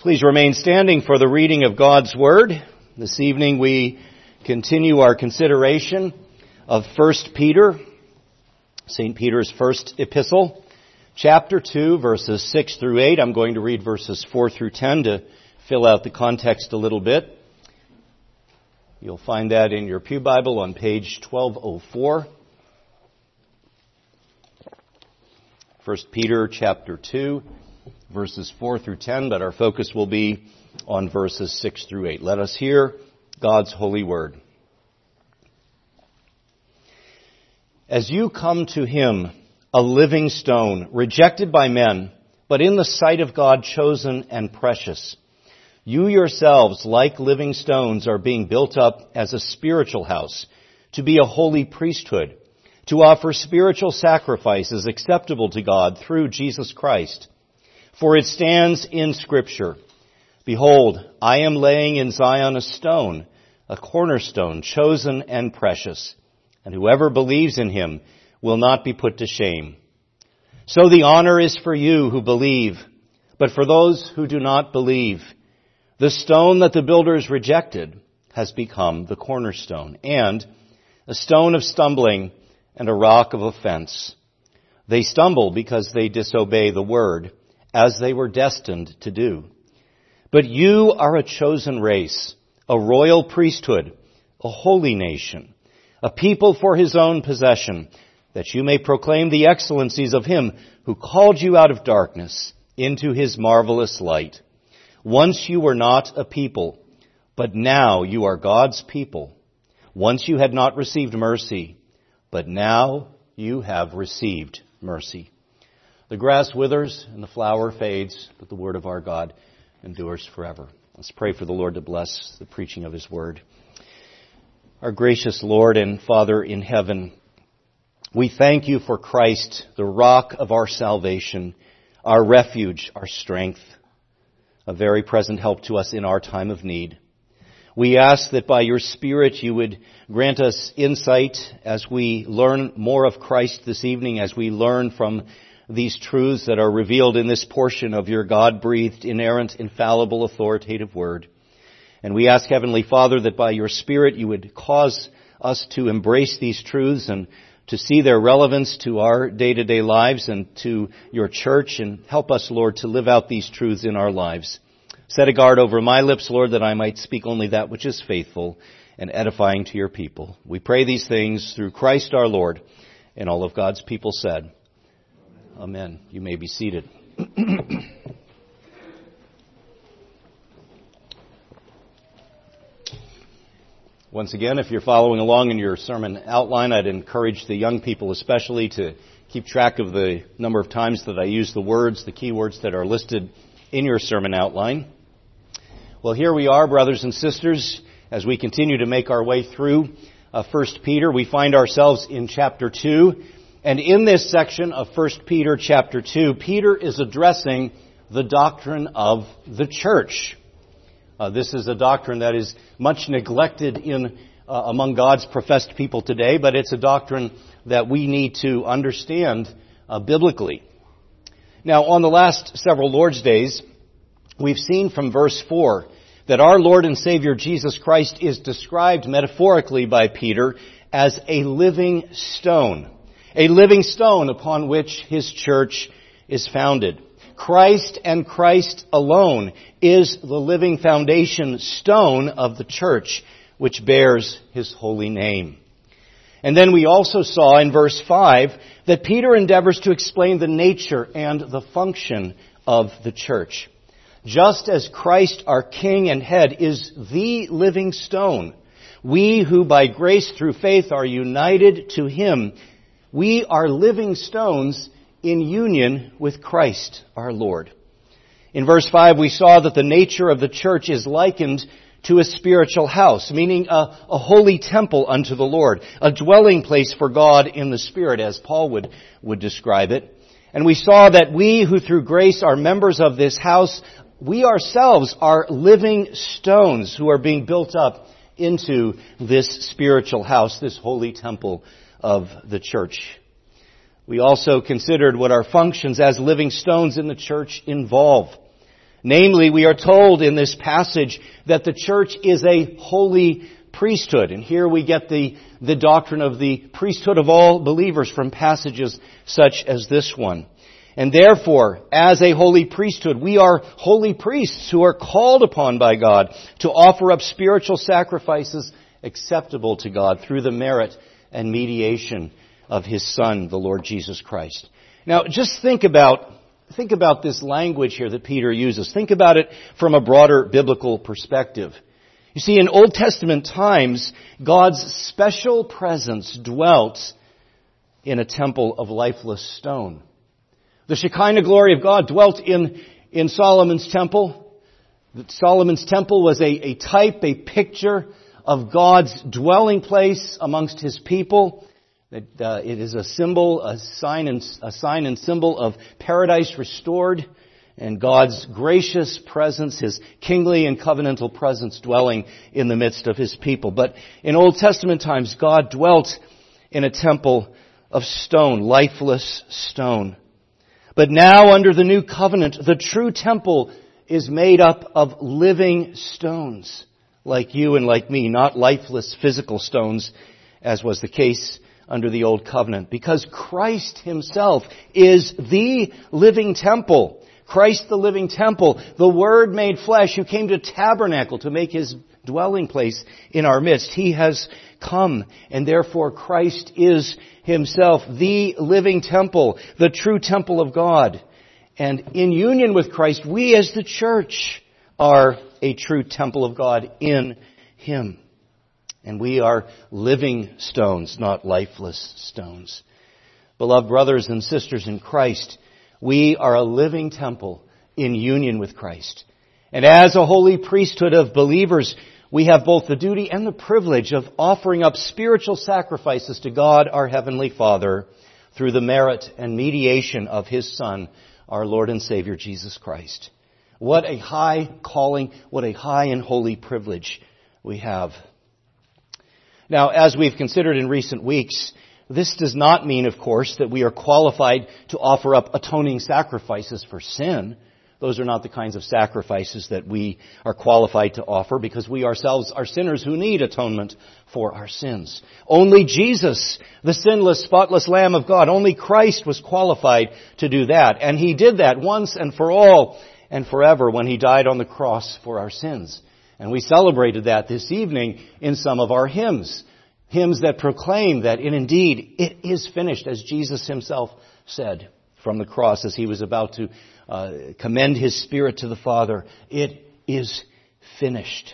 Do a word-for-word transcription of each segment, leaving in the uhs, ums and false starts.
Please remain standing for the reading of God's Word. This evening we continue our consideration of First Peter, Saint Peter's first epistle, chapter two, verses six through eight. I'm going to read verses four through ten to fill out the context a little bit. You'll find that in your Pew Bible on page twelve oh four. First Peter chapter two, verses four through ten, but our focus will be on verses six through eight. Let us hear God's holy word. As you come to him, a living stone, rejected by men, but in the sight of God chosen and precious, you yourselves, like living stones, are being built up as a spiritual house, to be a holy priesthood, to offer spiritual sacrifices acceptable to God through Jesus Christ. For it stands in Scripture, Behold, I am laying in Zion a stone, a cornerstone, chosen and precious, and whoever believes in him will not be put to shame. So the honor is for you who believe, but for those who do not believe, the stone that the builders rejected has become the cornerstone, and a stone of stumbling and a rock of offense. They stumble because they disobey the word, as they were destined to do. But you are a chosen race, a royal priesthood, a holy nation, a people for his own possession, that you may proclaim the excellencies of him who called you out of darkness into his marvelous light. Once you were not a people, but now you are God's people. Once you had not received mercy, but now you have received mercy. The grass withers and the flower fades, but the word of our God endures forever. Let's pray for the Lord to bless the preaching of his word. Our gracious Lord and Father in heaven, we thank you for Christ, the rock of our salvation, our refuge, our strength, a very present help to us in our time of need. We ask that by your Spirit you would grant us insight as we learn more of Christ this evening, as we learn from these truths that are revealed in this portion of your God-breathed, inerrant, infallible, authoritative word. And we ask, Heavenly Father, that by your Spirit you would cause us to embrace these truths and to see their relevance to our day-to-day lives and to your church, and help us, Lord, to live out these truths in our lives. Set a guard over my lips, Lord, that I might speak only that which is faithful and edifying to your people. We pray these things through Christ our Lord, and all of God's people said, Amen. You may be seated. Once again, if you're following along in your sermon outline, I'd encourage the young people especially to keep track of the number of times that I use the words, the key words that are listed in your sermon outline. Well, here we are, brothers and sisters, as we continue to make our way through uh, First Peter. We find ourselves in chapter two. And in this section of First Peter chapter two, Peter is addressing the doctrine of the church. Uh, this is a doctrine that is much neglected in uh, among God's professed people today, but it's a doctrine that we need to understand uh, biblically. Now, on the last several Lord's Days, we've seen from verse four that our Lord and Savior Jesus Christ is described metaphorically by Peter as a living stone. A living stone upon which his church is founded. Christ and Christ alone is the living foundation stone of the church, which bears his holy name. And then we also saw in verse five that Peter endeavors to explain the nature and the function of the church. Just as Christ, our King and Head, is the living stone, we who by grace through faith are united to him, we are living stones in union with Christ our Lord. In verse five, we saw that the nature of the church is likened to a spiritual house, meaning a, a holy temple unto the Lord, a dwelling place for God in the Spirit, as Paul would, would describe it. And we saw that we who through grace are members of this house, we ourselves are living stones who are being built up into this spiritual house, this holy temple of the church. We also considered what our functions as living stones in the church involve. Namely, we are told in this passage that the church is a holy priesthood. And here we get the, the doctrine of the priesthood of all believers from passages such as this one. And therefore, as a holy priesthood, we are holy priests who are called upon by God to offer up spiritual sacrifices acceptable to God through the merit and mediation of His Son, the Lord Jesus Christ. Now, just think about Think about this language here that Peter uses. Think about it from a broader biblical perspective. You see, in Old Testament times, God's special presence dwelt in a temple of lifeless stone. The Shekinah glory of God dwelt in, in Solomon's temple. Solomon's temple was a, a type, a picture of God's dwelling place amongst His people. That uh, it is a symbol, a sign and a sign and symbol of paradise restored, and God's gracious presence, His kingly and covenantal presence dwelling in the midst of His people. But in Old Testament times, God dwelt in a temple of stone, lifeless stone. But now, under the new covenant, the true temple is made up of living stones, like you and like me, not lifeless physical stones, as was the case under the Old Covenant, because Christ Himself is the living temple. Christ the living temple, the Word made flesh, who came to tabernacle to make His dwelling place in our midst. He has come, and therefore Christ is Himself the living temple, the true temple of God. And in union with Christ, we as the church are a true temple of God in Him. And we are living stones, not lifeless stones. Beloved brothers and sisters in Christ, we are a living temple in union with Christ. And as a holy priesthood of believers, we have both the duty and the privilege of offering up spiritual sacrifices to God, our Heavenly Father, through the merit and mediation of His Son, our Lord and Savior, Jesus Christ. What a high calling, what a high and holy privilege we have. Now, as we've considered in recent weeks, this does not mean, of course, that we are qualified to offer up atoning sacrifices for sin. Those are not the kinds of sacrifices that we are qualified to offer, because we ourselves are sinners who need atonement for our sins. Only Jesus, the sinless, spotless Lamb of God, only Christ was qualified to do that. And He did that once and for all and forever when He died on the cross for our sins. And we celebrated that this evening in some of our hymns. Hymns that proclaim that in indeed it is finished, as Jesus Himself said from the cross as He was about to uh, commend His Spirit to the Father. It is finished.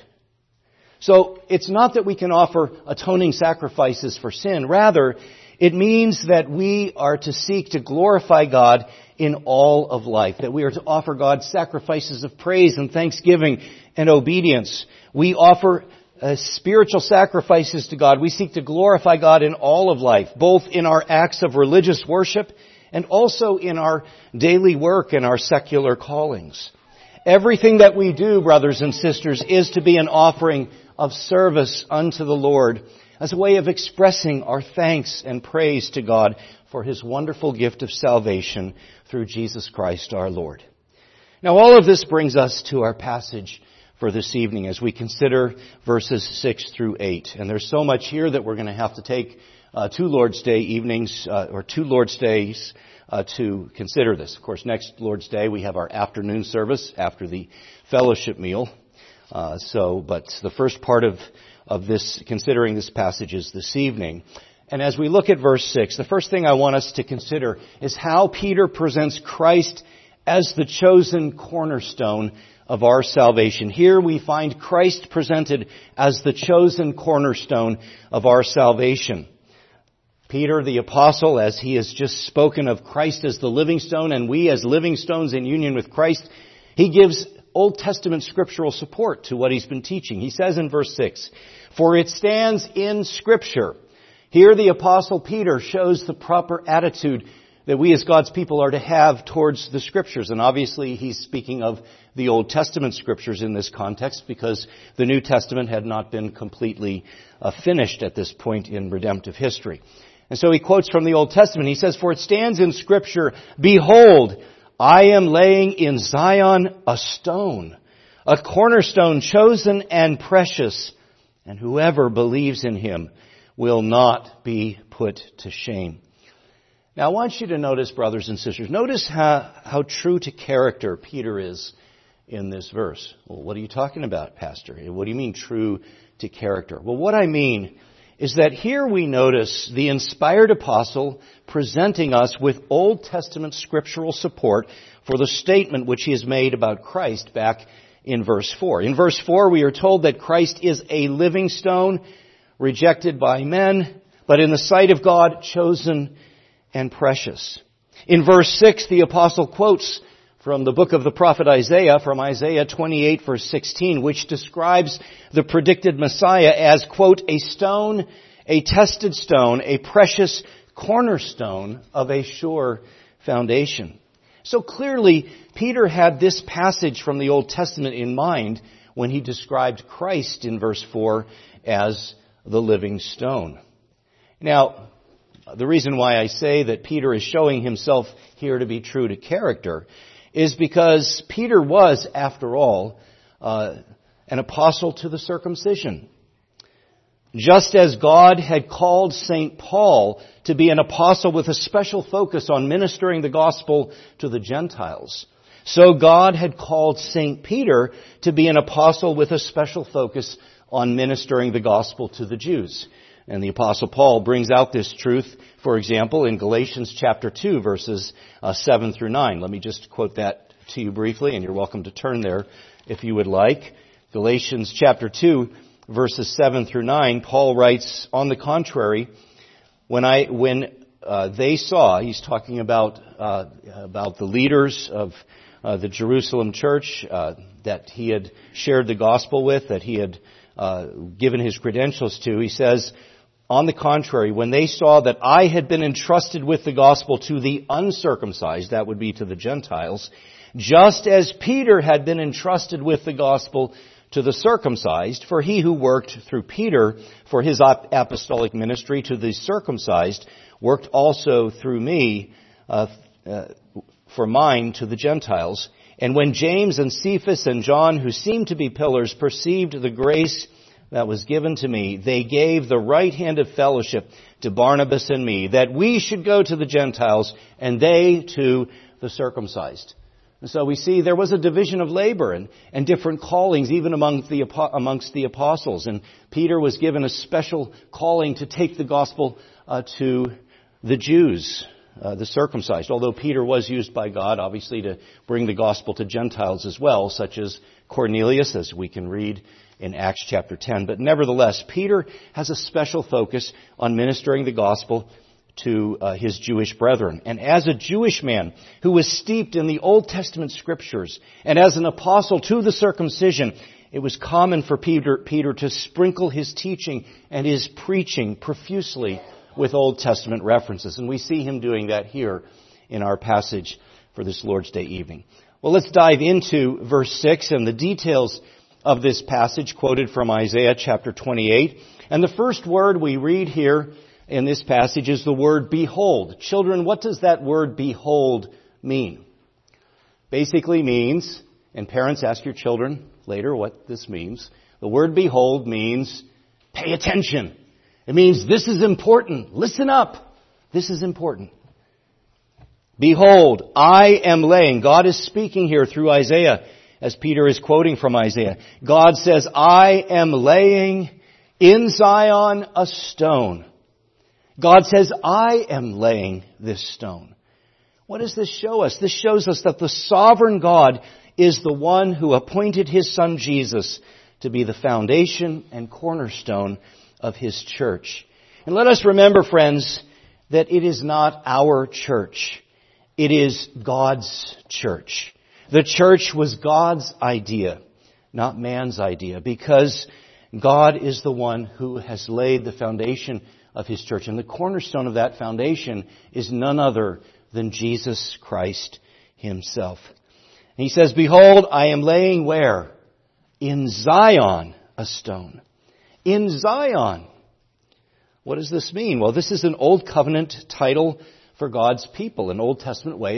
So it's not that we can offer atoning sacrifices for sin. Rather, it means that we are to seek to glorify God in all of life, that we are to offer God sacrifices of praise and thanksgiving and obedience. We offer uh, spiritual sacrifices to God. We seek to glorify God in all of life, both in our acts of religious worship and also in our daily work and our secular callings. Everything that we do, brothers and sisters, is to be an offering of service unto the Lord as a way of expressing our thanks and praise to God for His wonderful gift of salvation through Jesus Christ our Lord. Now, all of this brings us to our passage for this evening as we consider verses six through eight. And there's so much here that we're going to have to take uh, two Lord's Day evenings, uh, or two Lord's Days uh, to consider this. Of course, next Lord's Day we have our afternoon service after the fellowship meal. Uh, so, but the first part of, of this, considering this passage is this evening. And as we look at verse six, the first thing I want us to consider is how Peter presents Christ as the chosen cornerstone of our salvation. Here we find Christ presented as the chosen cornerstone of our salvation. Peter the apostle, as he has just spoken of Christ as the living stone, and we as living stones in union with Christ, he gives Old Testament scriptural support to what he's been teaching. He says in verse six, "For it stands in Scripture." Here the Apostle Peter shows the proper attitude that we as God's people are to have towards the Scriptures. And obviously he's speaking of the Old Testament Scriptures in this context, because the New Testament had not been completely uh, finished at this point in redemptive history. And so he quotes from the Old Testament. He says, "For it stands in Scripture, 'Behold, I am laying in Zion a stone, a cornerstone chosen and precious, and whoever believes in him will not be put to shame. Now I want you to notice, brothers and sisters, notice how, how true to character Peter is in this verse. Well, what are you talking about, Pastor? What do you mean true to character? Well, what I mean is that here we notice the inspired apostle presenting us with Old Testament scriptural support for the statement which he has made about Christ back in verse four. In verse four, we are told that Christ is a living stone, rejected by men, but in the sight of God, chosen and precious. In verse six, the apostle quotes from the book of the prophet Isaiah, from Isaiah twenty-eight, verse sixteen, which describes the predicted Messiah as, quote, a stone, a tested stone, a precious cornerstone of a sure foundation. So clearly, Peter had this passage from the Old Testament in mind when he described Christ in verse four as the living stone. Now, the reason why I say that Peter is showing himself here to be true to character is because Peter was, after all, uh, an apostle to the circumcision. Just as God had called Saint Paul to be an apostle with a special focus on ministering the gospel to the Gentiles, so God had called Saint Peter to be an apostle with a special focus on ministering the gospel to the Jews. And the apostle Paul brings out this truth, for example, in Galatians chapter two, verses uh, seven through nine. Let me just quote that to you briefly, and you're welcome to turn there if you would like. Galatians chapter two, verses seven through nine, Paul writes, on the contrary, when I, when uh, they saw, he's talking about, uh, about the leaders of uh, the Jerusalem church, uh, that he had shared the gospel with, that he had uh, given his credentials to, he says, on the contrary, when they saw that I had been entrusted with the gospel to the uncircumcised, that would be to the Gentiles, just as Peter had been entrusted with the gospel to the circumcised, for he who worked through Peter for his apostolic ministry to the circumcised worked also through me uh, uh, for mine to the Gentiles. And when James and Cephas and John, who seemed to be pillars, perceived the grace that was given to me, they gave the right hand of fellowship to Barnabas and me, that we should go to the Gentiles and they to the circumcised. And so we see there was a division of labor and, and different callings even among the, amongst the apostles. And Peter was given a special calling to take the gospel uh, to the Jews, uh, the circumcised. Although Peter was used by God, obviously, to bring the gospel to Gentiles as well, such as Cornelius, as we can read in Acts chapter ten. But nevertheless, Peter has a special focus on ministering the gospel to uh, his Jewish brethren. And as a Jewish man who was steeped in the Old Testament scriptures, and as an apostle to the circumcision, it was common for Peter, Peter to sprinkle his teaching and his preaching profusely with Old Testament references. And we see him doing that here in our passage for this Lord's Day evening. Well, let's dive into verse six and the details of this passage quoted from Isaiah chapter twenty-eight. And the first word we read here in this passage is the word behold. Children, what does that word behold mean? Basically means, and parents, ask your children later what this means. The word behold means pay attention. It means this is important. Listen up. This is important. Behold, I am laying. God is speaking here through Isaiah, as Peter is quoting from Isaiah. God says, I am laying in Zion a stone. God says, I am laying this stone. What does this show us? This shows us that the sovereign God is the one who appointed His Son Jesus to be the foundation and cornerstone of His church. And let us remember, friends, that it is not our church. It is God's church. The church was God's idea, not man's idea, because God is the one who has laid the foundation of His church. And the cornerstone of that foundation is none other than Jesus Christ Himself. And He says, behold, I am laying where? In Zion a stone. In Zion. What does this mean? Well, this is an Old Covenant title for God's people, an Old Testament way of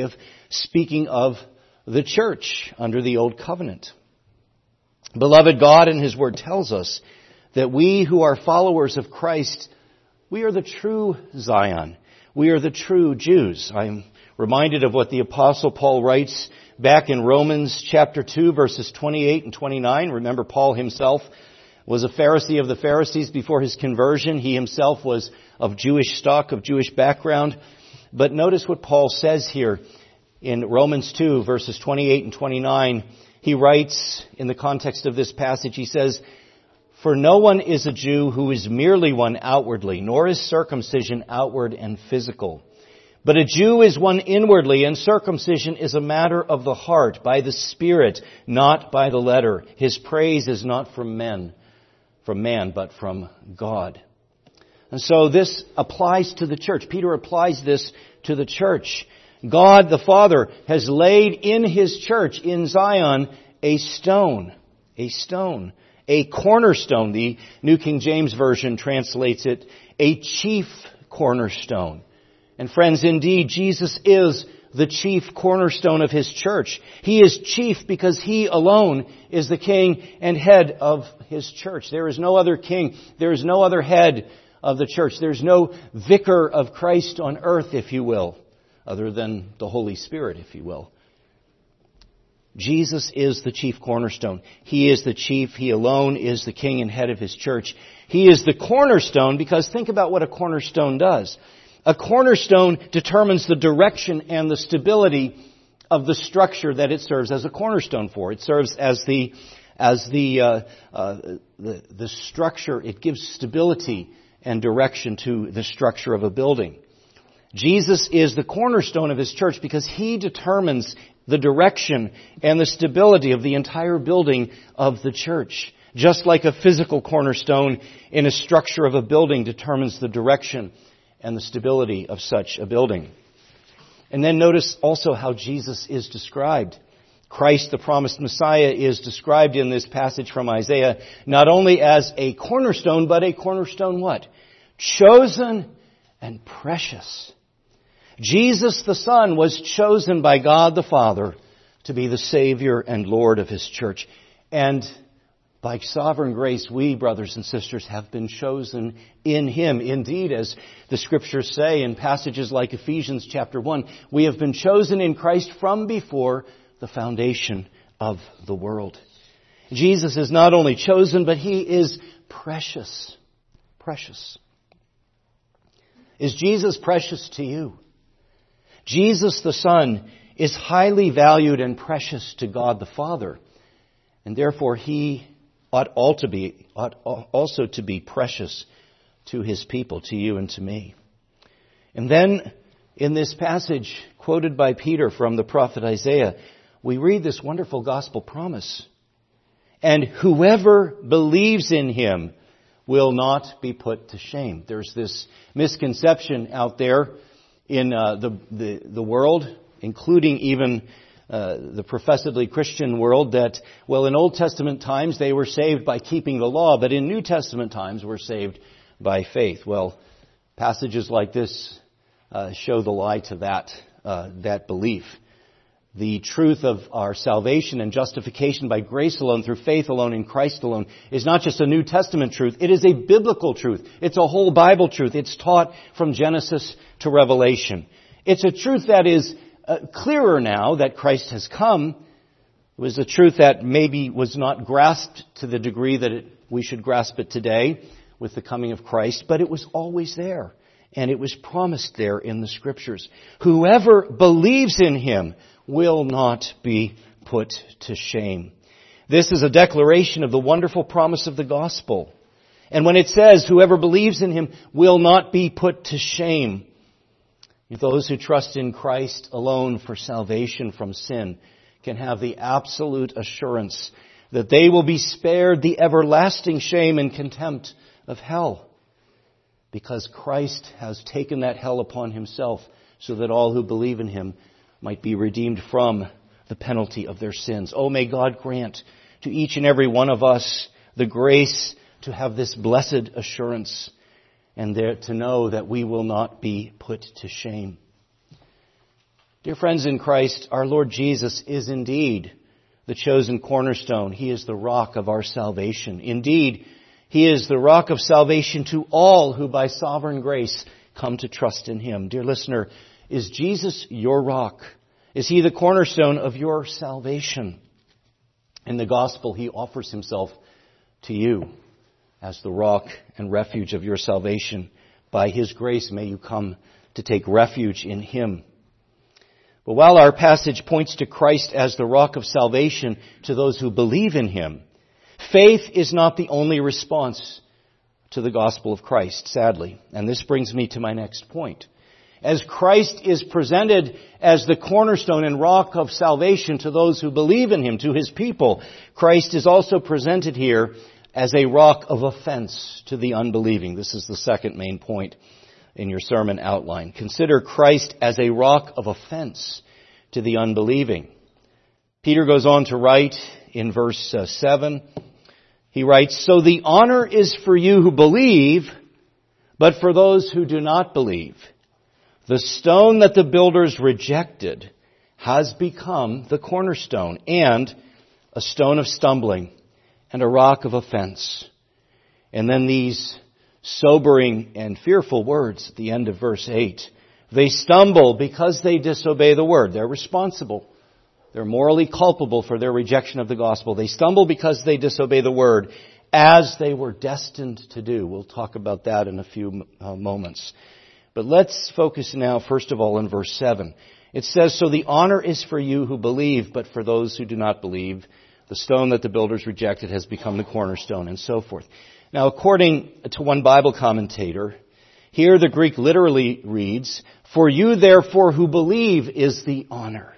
speaking of the church under the Old Covenant. Beloved, God in His Word tells us that we who are followers of Christ, we are the true Zion. We are the true Jews. I'm reminded of what the Apostle Paul writes back in Romans chapter two, verses twenty-eight and twenty-nine. Remember, Paul himself was a Pharisee of the Pharisees before his conversion. He himself was of Jewish stock, of Jewish background. But notice what Paul says here in Romans two, verses twenty-eight and twenty-nine. He writes in the context of this passage, he says, "For no one is a Jew who is merely one outwardly, nor is circumcision outward and physical. But a Jew is one inwardly, and circumcision is a matter of the heart, by the Spirit, not by the letter. His praise is not from men, from man, but from God." And so this applies to the church. Peter applies this to the church. God the Father has laid in His church in Zion a stone, a stone, a cornerstone. The New King James Version translates it, a chief cornerstone. And friends, indeed, Jesus is the chief cornerstone of His church. He is chief because He alone is the king and head of His church. There is no other king. There is no other head of the church. There's no vicar of Christ on earth, if you will, other than the Holy Spirit, if you will. Jesus is the chief cornerstone. He is the chief. He alone is the king and head of His church. He is the cornerstone because think about what a cornerstone does. A cornerstone determines the direction and the stability of the structure that it serves as a cornerstone for. It serves as the as the uh, uh, the, the structure. It gives stability and direction to the structure of a building. Jesus is the cornerstone of His church because He determines the direction and the stability of the entire building of the church. Just like a physical cornerstone in a structure of a building determines the direction and the stability of such a building. And then notice also how Jesus is described. Christ, the promised Messiah, is described in this passage from Isaiah not only as a cornerstone, but a cornerstone what? Chosen and precious. Jesus the Son was chosen by God the Father to be the Savior and Lord of His church. And by sovereign grace, we, brothers and sisters, have been chosen in Him. Indeed, as the Scriptures say in passages like Ephesians chapter one, we have been chosen in Christ from before the foundation of the world. Jesus is not only chosen, but He is precious. Precious. Is Jesus precious to you? Jesus the Son is highly valued and precious to God the Father, and therefore He ought all to be ought also to be precious to His people, to you and to me. And then in this passage quoted by Peter from the prophet Isaiah, we read this wonderful gospel promise. And whoever believes in Him will not be put to shame. There's this misconception out there in uh, the, the the world, including even uh, the professedly Christian world, that, well, in Old Testament times they were saved by keeping the law, but in New Testament times we're saved by faith. Well, passages like this uh, show the lie to that uh, that belief. The truth of our salvation and justification by grace alone, through faith alone, in Christ alone, is not just a New Testament truth. It is a biblical truth. It's a whole Bible truth. It's taught from Genesis to Revelation. It's a truth that is uh, clearer now that Christ has come. It was a truth that maybe was not grasped to the degree that it, we should grasp it today with the coming of Christ, but it was always there. And it was promised there in the Scriptures. Whoever believes in Him will not be put to shame. This is a declaration of the wonderful promise of the gospel. And when it says, whoever believes in Him will not be put to shame, those who trust in Christ alone for salvation from sin can have the absolute assurance that they will be spared the everlasting shame and contempt of hell. Because Christ has taken that hell upon Himself so that all who believe in Him might be redeemed from the penalty of their sins. Oh, may God grant to each and every one of us the grace to have this blessed assurance and there to know that we will not be put to shame. Dear friends in Christ, our Lord Jesus is indeed the chosen cornerstone. He is the rock of our salvation. Indeed, He is the rock of salvation to all who by sovereign grace come to trust in Him. Dear listener, is Jesus your rock? Is He the cornerstone of your salvation? In the gospel, He offers Himself to you as the rock and refuge of your salvation. By His grace may you come to take refuge in Him. But while our passage points to Christ as the rock of salvation to those who believe in Him, faith is not the only response to the gospel of Christ, sadly. And this brings me to my next point. As Christ is presented as the cornerstone and rock of salvation to those who believe in Him, to His people, Christ is also presented here as a rock of offense to the unbelieving. This is the second main point in your sermon outline. Consider Christ as a rock of offense to the unbelieving. Peter goes on to write in verse uh, seven, he writes, "So the honor is for you who believe, but for those who do not believe, the stone that the builders rejected has become the cornerstone, and a stone of stumbling, and a rock of offense." And then these sobering and fearful words at the end of verse eight. They stumble because they disobey the word. They're responsible. They're morally culpable for their rejection of the gospel. They stumble because they disobey the word, as they were destined to do. We'll talk about that in a few uh, moments. But let's focus now, first of all, in verse seven. It says, "So the honor is for you who believe, but for those who do not believe, the stone that the builders rejected has become the cornerstone," and so forth. Now, according to one Bible commentator, here the Greek literally reads, "For you therefore who believe is the honor."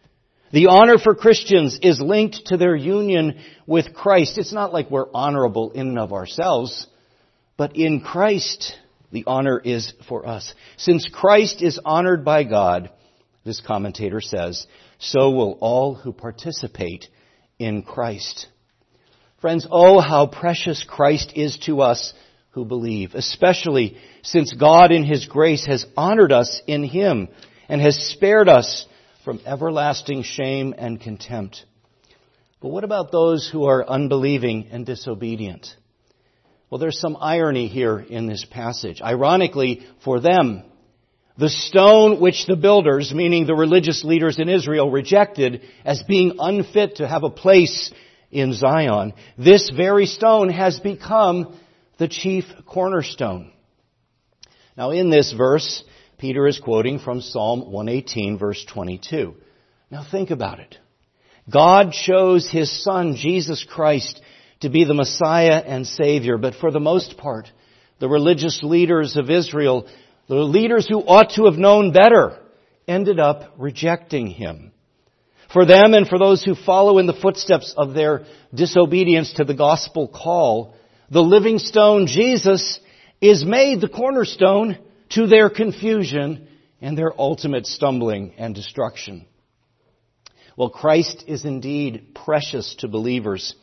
The honor for Christians is linked to their union with Christ. It's not like we're honorable in and of ourselves, but in Christ the honor is for us. Since Christ is honored by God, this commentator says, so will all who participate in Christ. Friends, oh, how precious Christ is to us who believe, especially since God in His grace has honored us in Him and has spared us from everlasting shame and contempt. But what about those who are unbelieving and disobedient? Well, there's some irony here in this passage. Ironically, for them, the stone which the builders, meaning the religious leaders in Israel, rejected as being unfit to have a place in Zion, this very stone has become the chief cornerstone. Now, in this verse, Peter is quoting from Psalm one eighteen, verse twenty-two. Now, think about it. God chose His Son, Jesus Christ, to be the Messiah and Savior, but for the most part, the religious leaders of Israel, the leaders who ought to have known better, ended up rejecting Him. For them and for those who follow in the footsteps of their disobedience to the gospel call, the living stone, Jesus, is made the cornerstone to their confusion and their ultimate stumbling and destruction. Well, Christ is indeed precious to believers.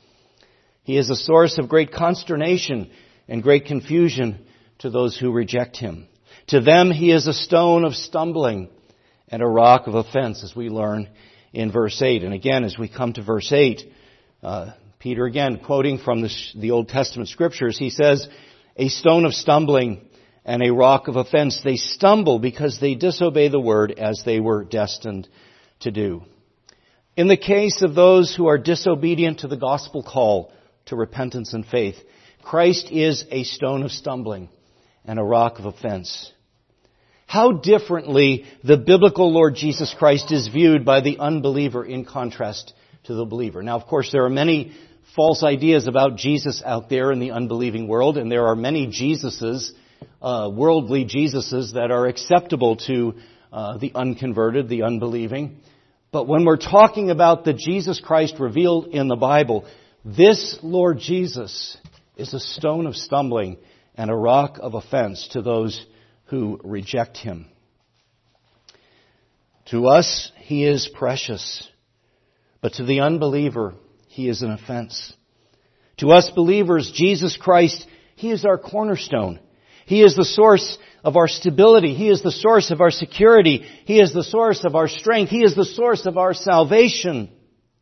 He is a source of great consternation and great confusion to those who reject Him. To them, He is a stone of stumbling and a rock of offense, as we learn in verse eight. And again, as we come to verse eight, uh, Peter again, quoting from the, the Old Testament Scriptures, he says, "A stone of stumbling and a rock of offense. They stumble because they disobey the word as they were destined to do." In the case of those who are disobedient to the gospel call to repentance and faith, Christ is a stone of stumbling and a rock of offense. How differently the biblical Lord Jesus Christ is viewed by the unbeliever in contrast to the believer. Now, of course, there are many false ideas about Jesus out there in the unbelieving world, and there are many Jesuses, uh, worldly Jesuses, that are acceptable to uh, the unconverted, the unbelieving. But when we're talking about the Jesus Christ revealed in the Bible, this Lord Jesus is a stone of stumbling and a rock of offense to those who reject Him. To us, He is precious, but to the unbeliever, He is an offense. To us believers, Jesus Christ, He is our cornerstone. He is the source of our stability. He is the source of our security. He is the source of our strength. He is the source of our salvation.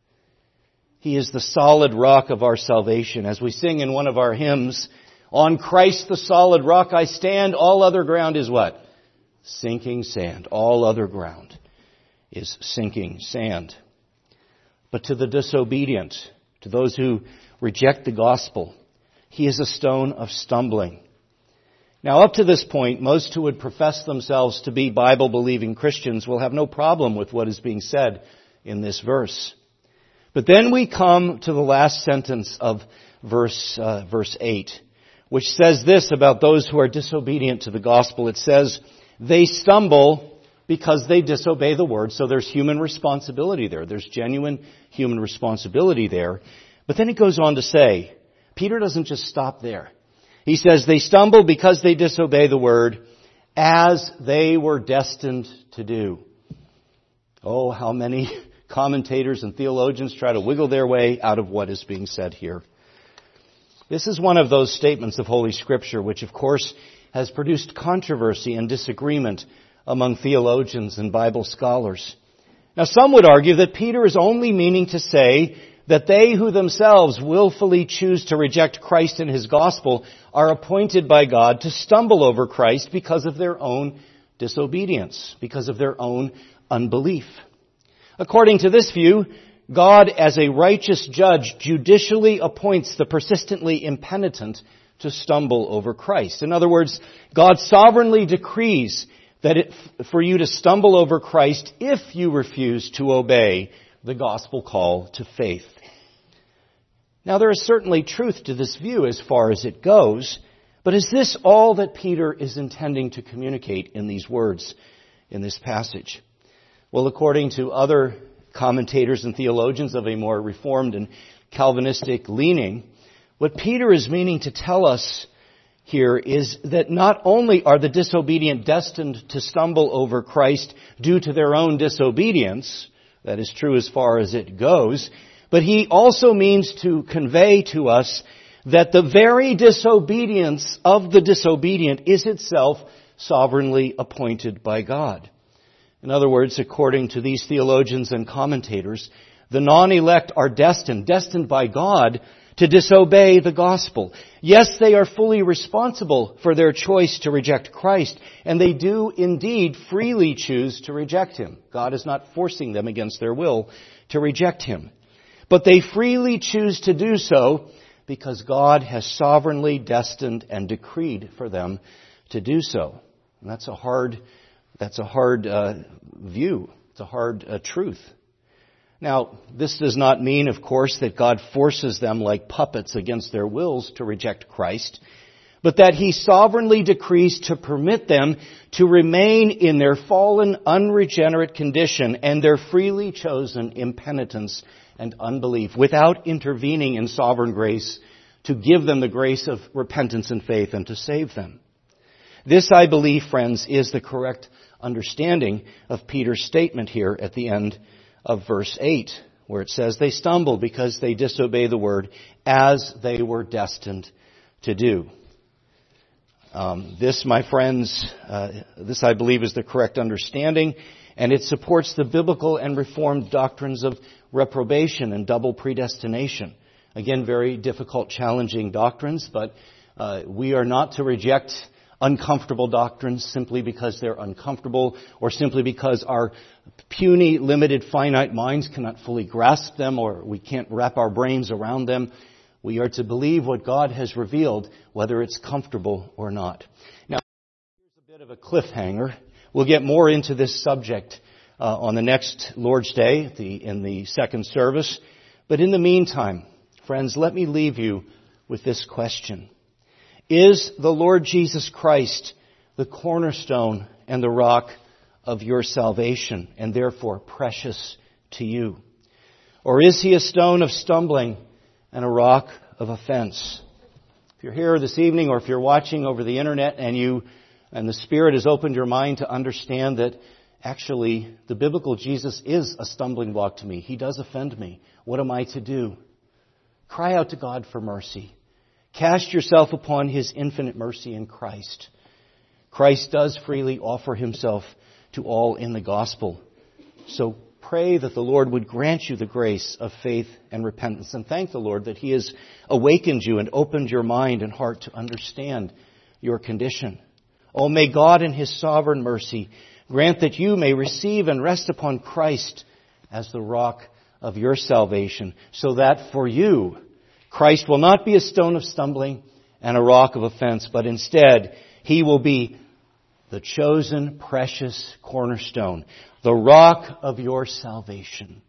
He is the solid rock of our salvation. As we sing in one of our hymns, on Christ the solid rock I stand, all other ground is what? Sinking sand. All other ground is sinking sand. But to the disobedient, to those who reject the gospel, he is a stone of stumbling. Now, up to this point, most who would profess themselves to be Bible-believing Christians will have no problem with what is being said in this verse. But then we come to the last sentence of verse uh, verse eight, which says this about those who are disobedient to the gospel. It says, they stumble because they disobey the word. So there's human responsibility there. There's genuine human responsibility there. But then it goes on to say, Peter doesn't just stop there. He says they stumble because they disobey the word as they were destined to do. Oh, how many commentators and theologians try to wiggle their way out of what is being said here. This is one of those statements of Holy Scripture which, of course, has produced controversy and disagreement among theologians and Bible scholars. Now, some would argue that Peter is only meaning to say that they who themselves willfully choose to reject Christ and His gospel are appointed by God to stumble over Christ because of their own disobedience, because of their own unbelief. According to this view, God, as a righteous judge, judicially appoints the persistently impenitent to stumble over Christ. In other words, God sovereignly decrees that it, for you to stumble over Christ if you refuse to obey the gospel call to faith. Now, there is certainly truth to this view as far as it goes, but is this all that Peter is intending to communicate in these words in this passage? Well, according to other commentators and theologians of a more Reformed and Calvinistic leaning, what Peter is meaning to tell us here is that not only are the disobedient destined to stumble over Christ due to their own disobedience, that is true as far as it goes, but he also means to convey to us that the very disobedience of the disobedient is itself sovereignly appointed by God. In other words, according to these theologians and commentators, the non-elect are destined, destined by God to disobey the gospel. Yes, they are fully responsible for their choice to reject Christ, and they do indeed freely choose to reject Him. God is not forcing them against their will to reject Him. But they freely choose to do so because God has sovereignly destined and decreed for them to do so. And that's a hard, that's a hard uh, view. It's a hard uh, truth. Now, this does not mean, of course, that God forces them like puppets against their wills to reject Christ, but that He sovereignly decrees to permit them to remain in their fallen, unregenerate condition and their freely chosen impenitence and unbelief without intervening in sovereign grace to give them the grace of repentance and faith and to save them. This, I believe, friends, is the correct understanding of Peter's statement here at the end of verse eight, where it says, they stumble because they disobey the word as they were destined to do. Um, this, my friends, uh, this I believe is the correct understanding, and it supports the biblical and Reformed doctrines of reprobation and double predestination. Again, very difficult, challenging doctrines, but uh, we are not to reject uncomfortable doctrines simply because they're uncomfortable or simply because our puny, limited, finite minds cannot fully grasp them or we can't wrap our brains around them. We are to believe what God has revealed, whether it's comfortable or not. Now, here's a bit of a cliffhanger. We'll get more into this subject uh, on the next Lord's Day the, in the second service. But in the meantime, friends, let me leave you with this question. Is the Lord Jesus Christ the cornerstone and the rock of your salvation and therefore precious to you? Or is He a stone of stumbling and a rock of offense? If you're here this evening or if you're watching over the internet and you and the Spirit has opened your mind to understand that actually the biblical Jesus is a stumbling block to me. He does offend me. What am I to do? Cry out to God for mercy. Cast yourself upon His infinite mercy in Christ. Christ does freely offer himself to all in the gospel. So pray that the Lord would grant you the grace of faith and repentance. And thank the Lord that he has awakened you and opened your mind and heart to understand your condition. Oh, may God in his sovereign mercy grant that you may receive and rest upon Christ as the rock of your salvation, so that for you, Christ will not be a stone of stumbling and a rock of offense, but instead, he will be the chosen, precious cornerstone, the rock of your salvation.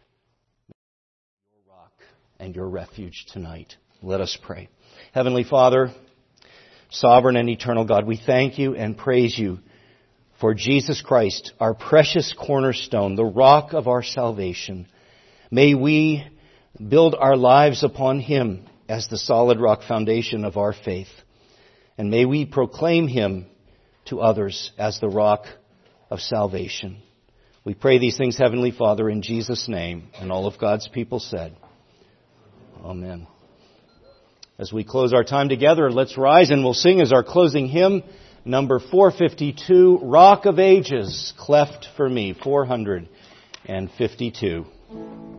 Your rock and your refuge tonight. Let us pray. Heavenly Father, sovereign and eternal God, we thank you and praise you for Jesus Christ, our precious cornerstone, the rock of our salvation. May we build our lives upon him as the solid rock foundation of our faith. And may we proclaim him to others as the rock of salvation. We pray these things, Heavenly Father, in Jesus' name. And all of God's people said, Amen. As we close our time together, let's rise and we'll sing as our closing hymn, number four fifty-two, Rock of Ages, Cleft for Me, four fifty-two.